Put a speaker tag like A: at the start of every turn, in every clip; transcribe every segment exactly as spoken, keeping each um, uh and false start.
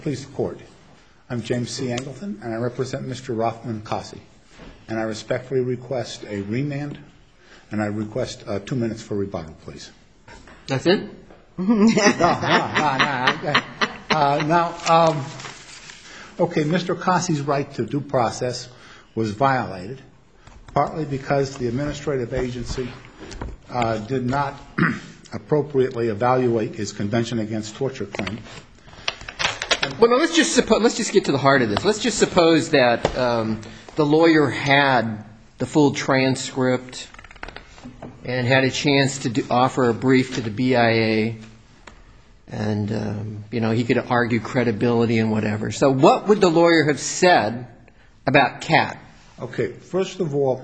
A: Please the court. I'm James C. Angleton, and I represent Mister Rothman Kasi. And I respectfully request a remand, and I request uh, two minutes for rebuttal, please.
B: That's it?
A: no, no, no, no. Uh, now, um, okay, Mister Kasi's right to due process was violated, partly because the administrative agency uh, did not appropriately evaluate his Convention Against Torture claim.
B: Well, no, let's just suppo- let's just get to the heart of this. Let's just suppose that um, the lawyer had the full transcript and had a chance to do, offer a brief to the B I A, and um, you know, he could argue credibility and whatever. So, what would the lawyer have said about Cat?
A: Okay, first of all,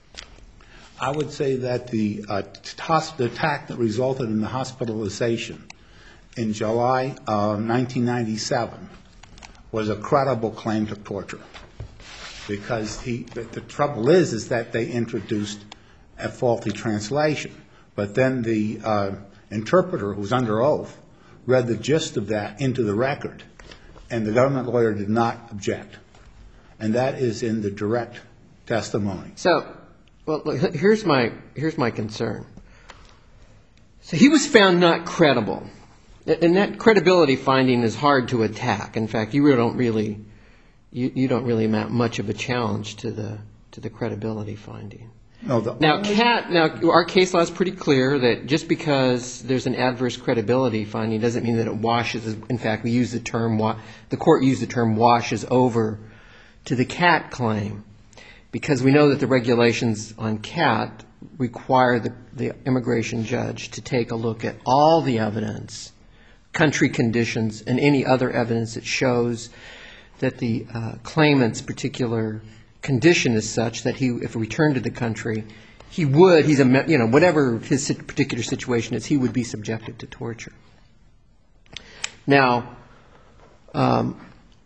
A: I would say that the, uh, t- the attack that resulted in the hospitalization in July of nineteen ninety-seven was a credible claim to torture, because he, the, the trouble is, is that they introduced a faulty translation. But then the uh, interpreter, who's under oath, read the gist of that into the record, and the government lawyer did not object. And that is in the direct testimony.
B: So, well, look, here's my here's my concern. So he was found not credible. And that credibility finding is hard to attack. In fact, you really don't really, you, you don't really mount much of a challenge to the to the credibility finding.
A: No, the
B: now, Cat. Now, our case law is pretty clear that just because there's an adverse credibility finding doesn't mean that it washes. In fact, we use the term the court used the term washes over to the Cat claim, because we know that the regulations on Cat require the, the immigration judge to take a look at all the evidence, country conditions, and any other evidence that shows that the uh, claimant's particular condition is such that he, if he returned to the country, he would, he's a, you know, whatever his particular situation is, he would be subjected to torture. Now, um,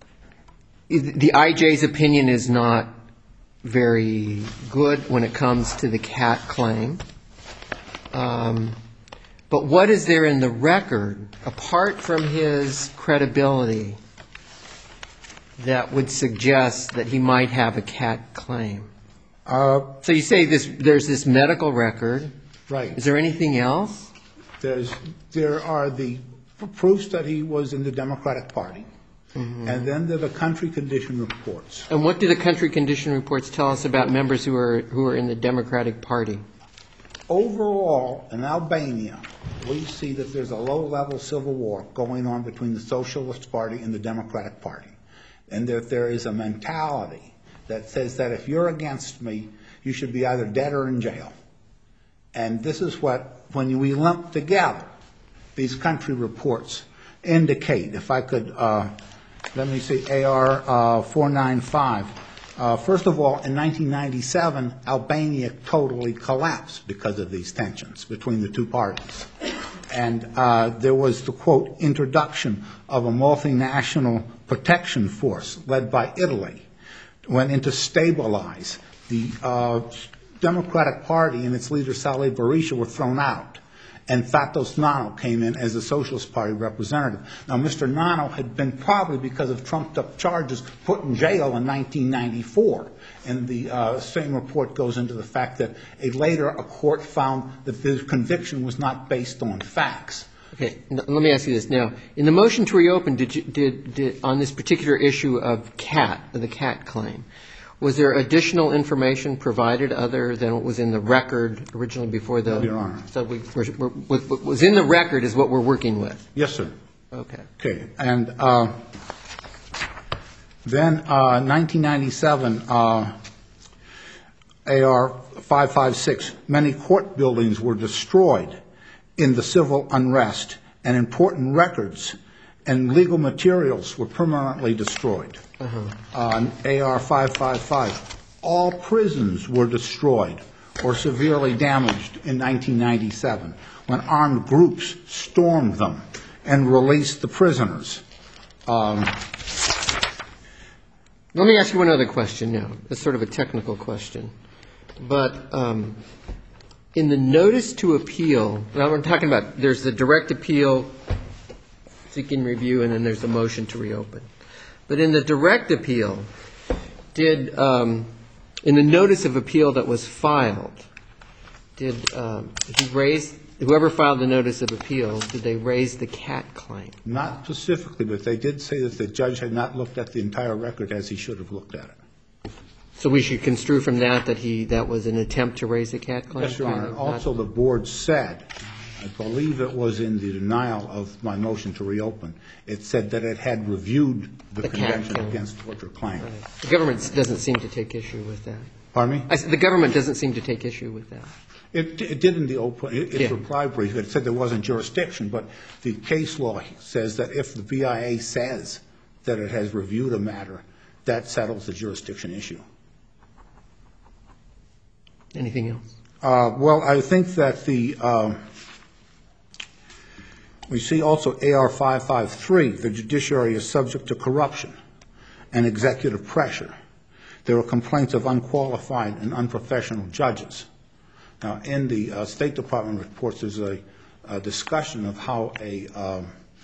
B: the I J's opinion is not very good when it comes to the Cat claim. Um, But what is there in the record, apart from his credibility, that would suggest that he might have a Cat claim?
A: Uh,
B: so you say this, there's this medical record.
A: Right.
B: Is there anything else?
A: There's, there are the proofs that he was in the Democratic Party. Mm-hmm. And then there are the country condition reports.
B: And what do the country condition reports tell us about members who are who are in the Democratic Party?
A: Overall, in Albania, we see that there's a low-level civil war going on between the Socialist Party and the Democratic Party, and that there is a mentality that says that if you're against me, you should be either dead or in jail. And this is what, when we lump together these country reports, indicate. If I could, uh, let me see, A R uh, four ninety-five. Uh, first of all, in nineteen ninety-seven, Albania totally collapsed because of these tensions between the two parties. And uh, there was the, quote, introduction of a multinational protection force led by Italy, went in to stabilize. The uh, Democratic Party and its leader, Salih Berisha, were thrown out. And Fatos Nano came in as the Socialist Party representative. Now, Mister Nano had been, probably because of trumped-up charges, put in jail in nineteen ninety-four. And the uh, same report goes into the fact that a later a court found that the conviction was not based on facts.
B: Okay, let me ask you this now. In the motion to reopen, did you, did, did on this particular issue of Cat, the Cat claim, was there additional information provided other than what was in the record originally before the...
A: No, Your Honor.
B: So we, we're, we're, what was in the record is what we're working with?
A: Yes, sir.
B: Okay.
A: Okay, and uh, then uh, nineteen ninety-seven, uh, A R five fifty-six, many court buildings were destroyed in the civil unrest, and important records and legal materials were permanently destroyed. Uh-huh. On A R five fifty-five, all prisons were destroyed or severely damaged in nineteen ninety-seven when armed groups stormed them and released the prisoners. Um,
B: Let me ask you one other question now. It's sort of a technical question. But um, in the notice to appeal, now we're talking about, there's the direct appeal seeking review, and then there's a motion to reopen. But in the direct appeal, did, um, in the notice of appeal that was filed, did um, he raise, whoever filed the notice of appeal, did they raise the cat claim?
A: Not specifically, but they did say that the judge had not looked at the entire record as he should have looked at it.
B: So we should construe from that that he, that was an attempt to raise the cat claim?
A: Yes, Your Honor. Also, the board said, I believe it was in the denial of my motion to reopen, it said that it had reviewed the,
B: The cat
A: Convention
B: claim.
A: Against Torture claim.
B: Right. The government doesn't seem to take issue with that.
A: Pardon me?
B: I said the government doesn't seem to take issue with that.
A: It, it did in the open, its
B: Yeah.
A: reply brief. It said there wasn't jurisdiction, but the case law says that if the B I A says that it has reviewed a matter, that settles the jurisdiction issue.
B: Anything else?
A: Uh, well, I think that the, um, we see also A R five five three, the judiciary is subject to corruption and executive pressure. There are complaints of unqualified and unprofessional judges. Now, in the uh, State Department reports, there's a, a discussion of how a um,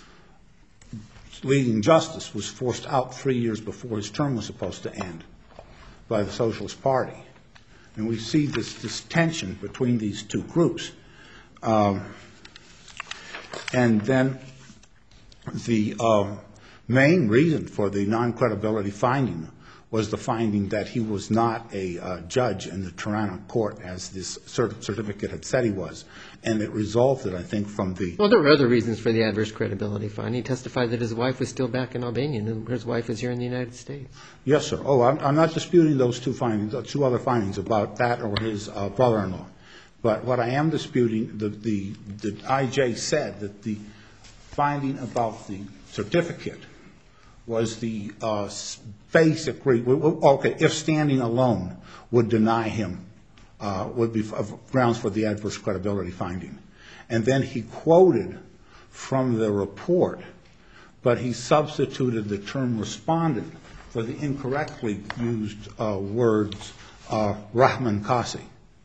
A: leading justice was forced out three years before his term was supposed to end by the Socialist Party. And we see this, this tension between these two groups. Um, and then the uh, main reason for the non-credibility finding was the finding that he was not a uh, judge in the Tirana court as this cert- certificate had said he was. And it resulted, I think, from the...
B: Well, there were other reasons for the adverse credibility finding. He testified that his wife was still back in Albania and his wife is here in the United States.
A: Yes, sir. Oh, I'm, I'm not disputing those two findings, uh, two other findings about that or his uh, brother-in-law. But what I am disputing, the, the, the I J said that the finding about the certificate was the uh, basic, re- okay, if standing alone would deny him, uh, would be grounds for the adverse credibility finding. And then he quoted from the report, but he substituted the term respondent for the incorrectly used uh, words uh, Rahman Kasi.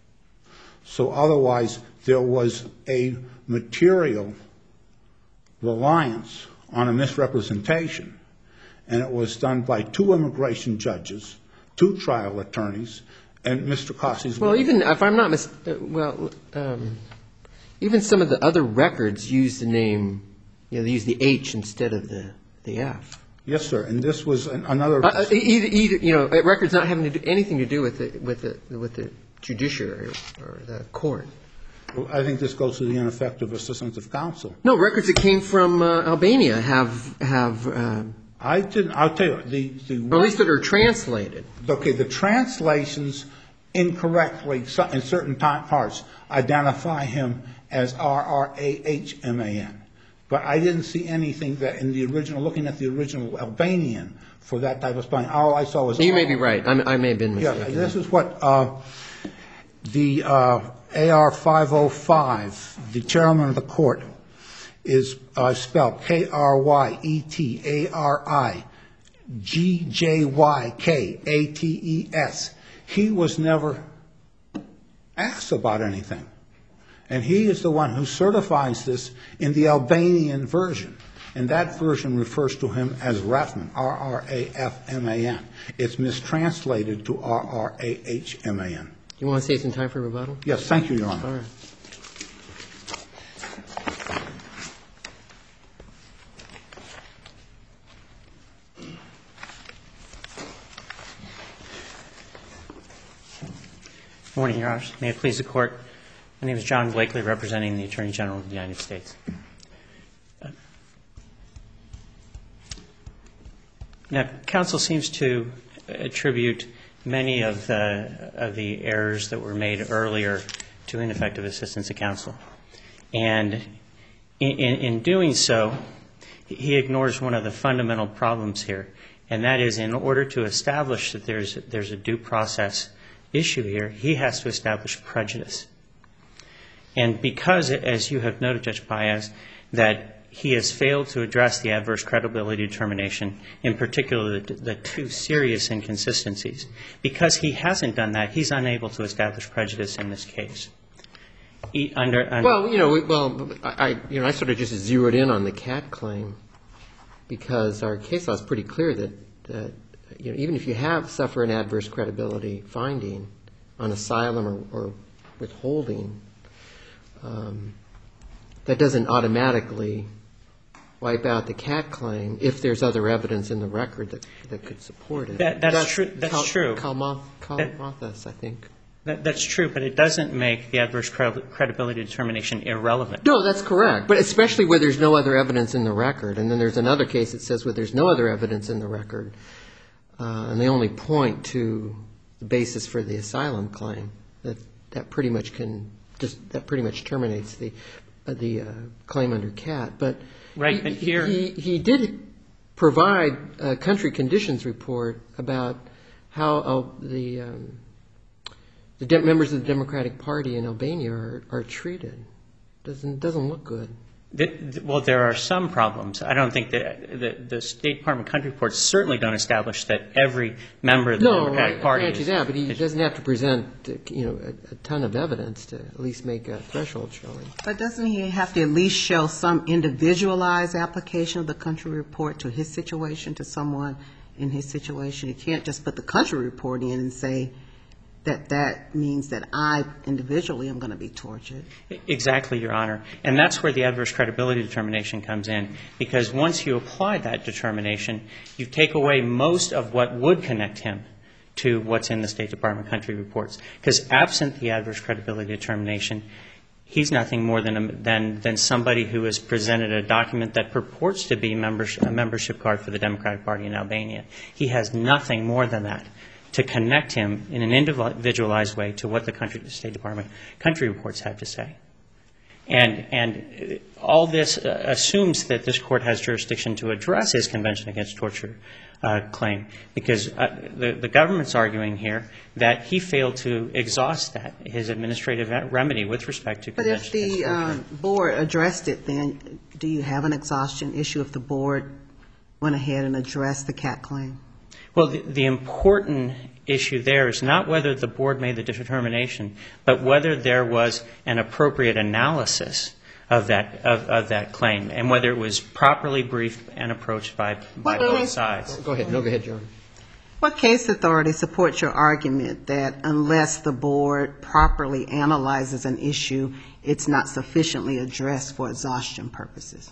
A: So otherwise, there was a material reliance on a misrepresentation, and it was done by two immigration judges, two trial attorneys, and Mister Kasi's...
B: Well, even if I'm not mis- uh, well, um, even some of the other records use the name, you know, they use the H instead of the, the F.
A: Yes, sir, and this was an, another...
B: Uh, either, either, you know, records not having to do anything to do with the, with the, with the judiciary or the court.
A: Well, I think this goes to the ineffective assistance of counsel.
B: No, records that came from uh, Albania have, have uh,
A: I didn't, I'll tell you, the... the
B: or at least that are translated.
A: Okay, the translations incorrectly, so- in certain time parts, identify him as R R A H M A N. But I didn't see anything that in the original, looking at the original Albanian for that type of spelling. All I saw was...
B: You may be right. I'm, I may have been
A: Yeah,
B: mistaken.
A: this is what uh, the uh, A R five oh five, the chairman of the court, is uh, spelled K R Y E T A R I G J Y K A T E S. He was never asked about anything. And he is the one who certifies this in the Albanian version. And that version refers to him as Rahman, R R A F M A N. It's mistranslated to R R A H M A N.
B: You want to save some time for rebuttal?
A: Yes, thank you, Your Honor.
B: All right.
C: Good morning, Your Honors. May it please the Court. My name is John Blakely, representing the Attorney General of the United States. Now, counsel seems to attribute many of the, of the errors that were made earlier to ineffective assistance of counsel. And in, in, in doing so, he ignores one of the fundamental problems here, and that is in order to establish that there's, there's a due process issue here, he has to establish prejudice. And because, as you have noted, Judge Paez, that he has failed to address the adverse credibility determination, in particular the, the two serious inconsistencies, because he hasn't done that, he's unable to establish prejudice in this case. He, under, under
B: Well, you know, we- well, I, I- you know, I sort of just zeroed in on the cat claim. because our case law is pretty clear that, that you know, even if you have suffer an adverse credibility finding on asylum or, or withholding, um, that doesn't automatically wipe out the CAT claim if there's other evidence in the record that, that could support it.
C: That, that's, that's true. That's
B: Cal,
C: true.
B: Kalmath, Kalmathas, I think.
C: That, that's true, but it doesn't make the adverse credibility determination irrelevant.
B: No, that's correct. But especially where there's no other evidence in the record. And then there's another case that says where there's no other evidence in the record, uh, and they only point to the basis for the asylum claim, that that pretty much can just that pretty much terminates the uh, the uh, claim under CAT. But
C: right,
B: he,
C: but here
B: he he did provide a country conditions report about how uh, the um, the de- members of the Democratic Party in Albania are, are treated. Doesn't doesn't look good.
C: The, well, there are some problems. I don't think that the, the State Department country reports certainly don't establish that every member of the
B: no,
C: Democratic
B: I,
C: Party
B: I grant you
C: is,
B: that, but he
C: is,
B: doesn't have to present, you know, a, a ton of evidence to at least make a threshold showing.
D: But doesn't he have to at least show some individualized application of the country report to his situation, to someone in his situation? He can't just put the country report in and say that that means that I individually am going to be tortured.
C: Exactly, Your Honor. And that's where the adverse credibility determination comes in, because once you apply that determination, you take away most of what would connect him to what's in the State Department country reports. Because absent the adverse credibility determination, he's nothing more than, a, than, than somebody who has presented a document that purports to be membership, a membership card for the Democratic Party in Albania. He has nothing more than that to connect him in an individualized way to what the country, the State Department country reports have to say. And, and all this uh, assumes that this court has jurisdiction to address his Convention Against Torture uh, claim, because uh, the, the government's arguing here that he failed to exhaust that, his administrative remedy with respect to
D: But
C: Convention
D: if the
C: Against Torture.
D: um, board addressed it, then do you have an exhaustion issue if the board went ahead and addressed the CAT claim?
C: Well, the, the important issue there is not whether the board made the determination, but whether there was an appropriate analysis of that of, of that claim, and whether it was properly briefed and approached by, by
D: Well,
C: both sides.
B: Go ahead. No, go ahead, John.
D: What case authority supports your argument that unless the board properly analyzes an issue, it's not sufficiently addressed for exhaustion purposes?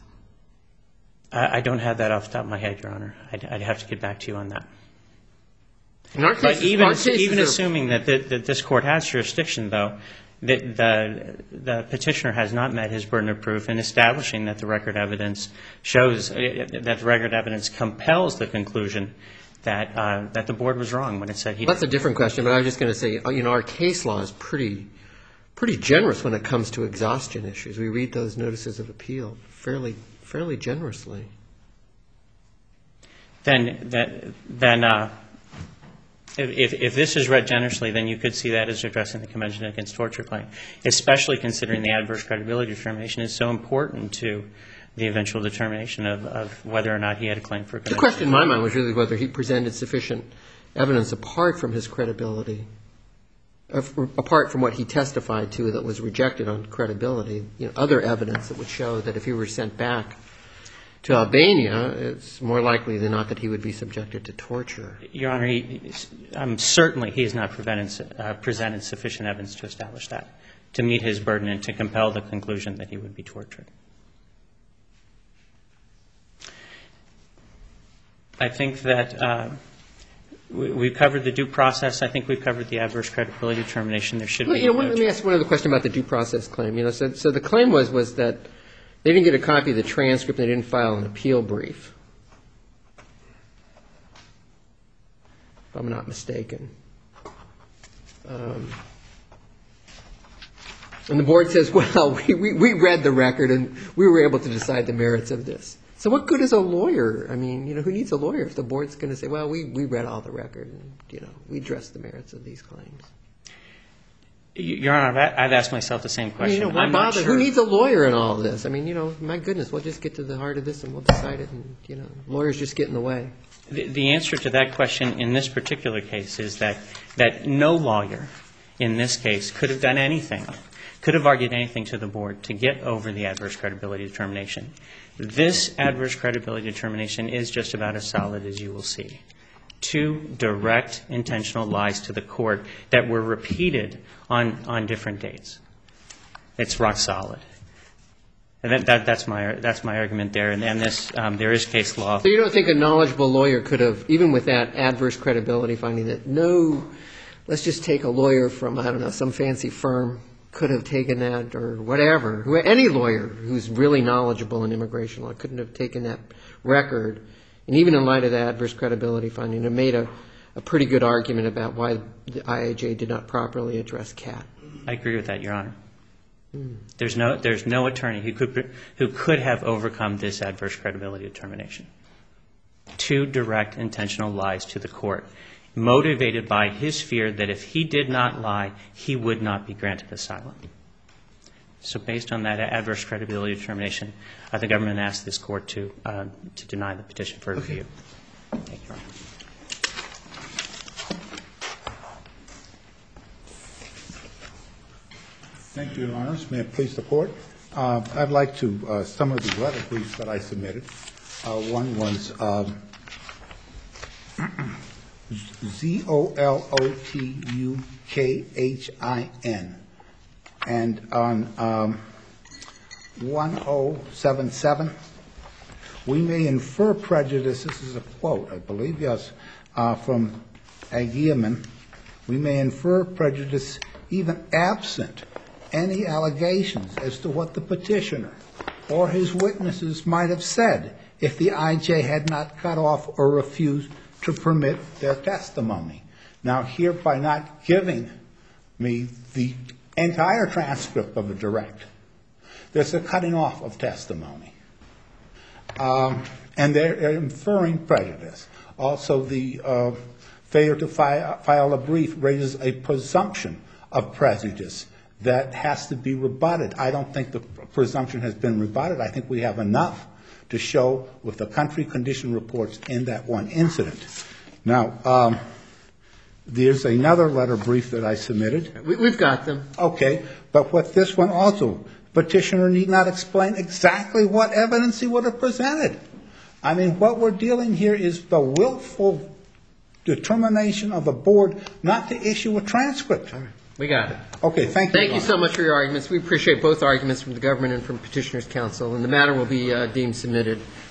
C: I, I don't have that off the top of my head, Your Honor. I'd, I'd have to get back to you on that.
B: In our
C: But
B: cases,
C: even,
B: our cases
C: even
B: are-
C: assuming that, the, that this court has jurisdiction, though, that the, the petitioner has not met his burden of proof in establishing that the record evidence shows, that the record evidence compels the conclusion that, uh, that the board was wrong when it said he
B: That's a different question, but I was just going to say, you know, our case law is pretty, pretty generous when it comes to exhaustion issues. We read those notices of appeal fairly, fairly generously.
C: Then, that, then, uh, If, if this is read generously, then you could see that as addressing the Convention Against Torture claim, especially considering the adverse credibility determination is so important to the eventual determination of, of whether or not he had a claim for a
B: The
C: conviction.
B: question in my mind was really whether he presented sufficient evidence apart from his credibility, of- apart from what he testified to that was rejected on credibility, you know, other evidence that would show that if he were sent back to Albania, it's more likely than not that he would be subjected to torture.
C: Your Honor, he, um, certainly he has not prevented, uh, presented sufficient evidence to establish that, to meet his burden and to compel the conclusion that he would be tortured. I think that uh, we, we've covered the due process. I think we've covered the adverse credibility determination. There should
B: Well,
C: be.
B: you know, let me ask one other question about the due process claim. You know, so, so the claim was was that they didn't get a copy of the transcript. They didn't file an appeal brief, if I'm not mistaken. Um, and the board says, well, we, we, we read the record and we were able to decide the merits of this. So what good is a lawyer? I mean, you know, who needs a lawyer if the board's going to say, well, we, we read all the record and, you know, we addressed the merits of these claims.
C: Your Honor, I've I've asked myself the same
B: I
C: question.
B: mean, you know, why
C: I'm not
B: bother?
C: sure.
B: Who needs a lawyer in all of this? I mean, you know, my goodness, we'll just get to the heart of this and we'll decide it, and, you know, lawyers just get in the way.
C: The, the answer to that question in this particular case is that, that no lawyer in this case could have done anything, could have argued anything to the board to get over the adverse credibility determination. This adverse credibility determination is just about as solid as you will see. Two direct intentional lies to the court that were repeated on, on different dates. It's rock solid. And that, that, that's my that's my argument there. And, and this um, there is case law.
B: So you don't think a knowledgeable lawyer could have, even with that adverse credibility finding, that no, let's just take a lawyer from, I don't know, some fancy firm, could have taken that, or whatever. Who, any lawyer who's really knowledgeable in immigration law couldn't have taken that record, and even in light of the adverse credibility finding, it made a, a pretty good argument about why the I A J did not properly address C A T.
C: I agree with that, Your Honor. There's no there's no attorney who could who could have overcome this adverse credibility determination. Two direct intentional lies to the court, motivated by his fear that if he did not lie, he would not be granted asylum. So based on that adverse credibility determination, uh, the government asked this court to uh, to deny the petition for review. Thank you, Your Honor.
A: Thank you, Your Honors. May it please the Court. Uh, I'd like to, uh, some of the letter briefs that I submitted. Uh, one was um, Z O L O T U K H I N. And on um, one oh seven seven, we may infer prejudice, this is a quote, I believe, yes, uh, from Agiaman, we may infer prejudice even absent any allegations as to what the petitioner or his witnesses might have said if the I J had not cut off or refused to permit their testimony. Now, here, by not giving me the entire transcript of the direct, there's a cutting off of testimony. Um, and they're inferring prejudice. Also, the uh, failure to fi- file a brief raises a presumption of prejudice that has to be rebutted. I don't think the presumption has been rebutted. I think we have enough to show with the country condition reports in that one incident. Now, um, there's another letter brief that I submitted.
B: We, we've got them.
A: Okay, but what this one also, petitioner need not explain exactly what evidence he would have presented. I mean, what we're dealing here is the willful determination of the board not to issue a transcript.
B: We got it.
A: Okay, thank you.
B: Thank you so much for your arguments. We appreciate both arguments from the government and from Petitioner's Counsel, and the matter will be uh, deemed submitted.